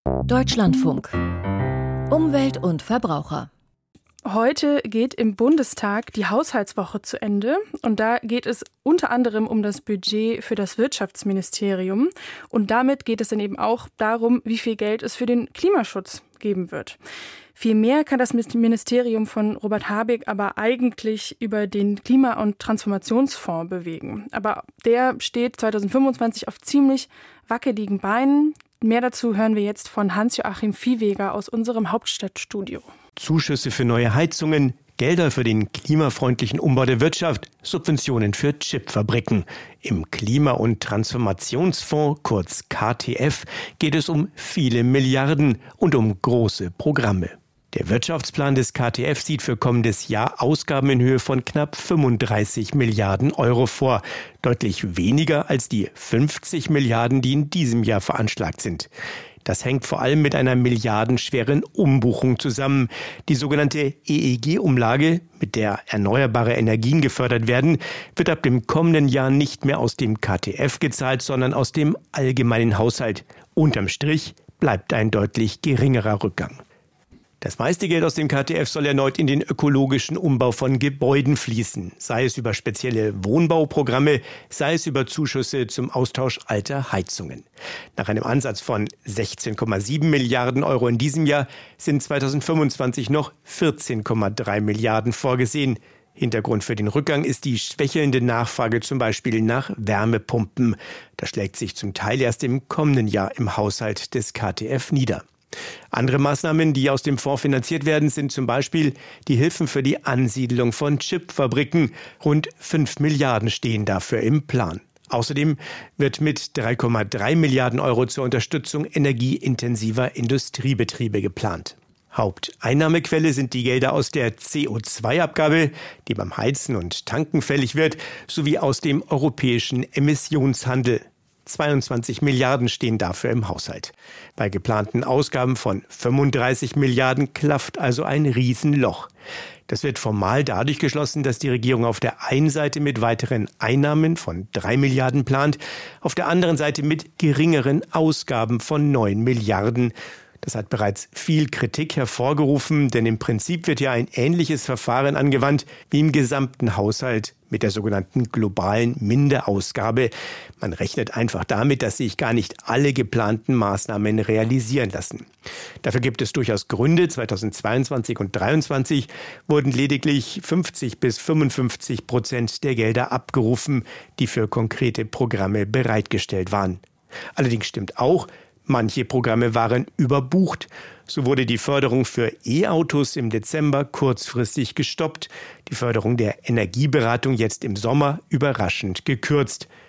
Deutschlandfunk. Umwelt und Verbraucher. Heute geht im Bundestag die Haushaltswoche zu Ende und da geht es unter anderem um das Budget für das Wirtschaftsministerium und damit geht es dann eben auch darum, wie viel Geld es für den Klimaschutz geben wird. Viel mehr kann das Ministerium von Robert Habeck aber eigentlich über den Klima- und Transformationsfonds bewegen. Aber der steht 2025 auf ziemlich wackeligen Beinen. Mehr dazu hören wir jetzt von Hans-Joachim Viehweger aus unserem Hauptstadtstudio. Zuschüsse für neue Heizungen, Gelder für den klimafreundlichen Umbau der Wirtschaft, Subventionen für Chipfabriken. Im Klima- und Transformationsfonds, kurz KTF, geht es um viele Milliarden und um große Programme. Der Wirtschaftsplan des KTF sieht für kommendes Jahr Ausgaben in Höhe von knapp 35 Milliarden Euro vor. Deutlich weniger als die 50 Milliarden, die in diesem Jahr veranschlagt sind. Das hängt vor allem mit einer milliardenschweren Umbuchung zusammen. Die sogenannte EEG-Umlage, mit der erneuerbare Energien gefördert werden, wird ab dem kommenden Jahr nicht mehr aus dem KTF gezahlt, sondern aus dem allgemeinen Haushalt. Unterm Strich bleibt ein deutlich geringerer Rückgang. Das meiste Geld aus dem KTF soll erneut in den ökologischen Umbau von Gebäuden fließen, sei es über spezielle Wohnbauprogramme, sei es über Zuschüsse zum Austausch alter Heizungen. Nach einem Ansatz von 16,7 Milliarden Euro in diesem Jahr sind 2025 noch 14,3 Milliarden vorgesehen. Hintergrund für den Rückgang ist die schwächelnde Nachfrage zum Beispiel nach Wärmepumpen. Das schlägt sich zum Teil erst im kommenden Jahr im Haushalt des KTF nieder. Andere Maßnahmen, die aus dem Fonds finanziert werden, sind zum Beispiel die Hilfen für die Ansiedlung von Chipfabriken. Rund 5 Milliarden stehen dafür im Plan. Außerdem wird mit 3,3 Milliarden Euro zur Unterstützung energieintensiver Industriebetriebe geplant. Haupteinnahmequelle sind die Gelder aus der CO2-Abgabe, die beim Heizen und Tanken fällig wird, sowie aus dem europäischen Emissionshandel. 22 Milliarden stehen dafür im Haushalt. Bei geplanten Ausgaben von 35 Milliarden klafft also ein Riesenloch. Das wird formal dadurch geschlossen, dass die Regierung auf der einen Seite mit weiteren Einnahmen von 3 Milliarden plant, auf der anderen Seite mit geringeren Ausgaben von 9 Milliarden. Das hat bereits viel Kritik hervorgerufen, denn im Prinzip wird ja ein ähnliches Verfahren angewandt wie im gesamten Haushalt mit der sogenannten globalen Minderausgabe. Man rechnet einfach damit, dass sich gar nicht alle geplanten Maßnahmen realisieren lassen. Dafür gibt es durchaus Gründe. 2022 und 2023 wurden lediglich 50-55% der Gelder abgerufen, die für konkrete Programme bereitgestellt waren. Allerdings stimmt auch, manche Programme waren überbucht. So wurde die Förderung für E-Autos im Dezember kurzfristig gestoppt, die Förderung der Energieberatung jetzt im Sommer überraschend gekürzt.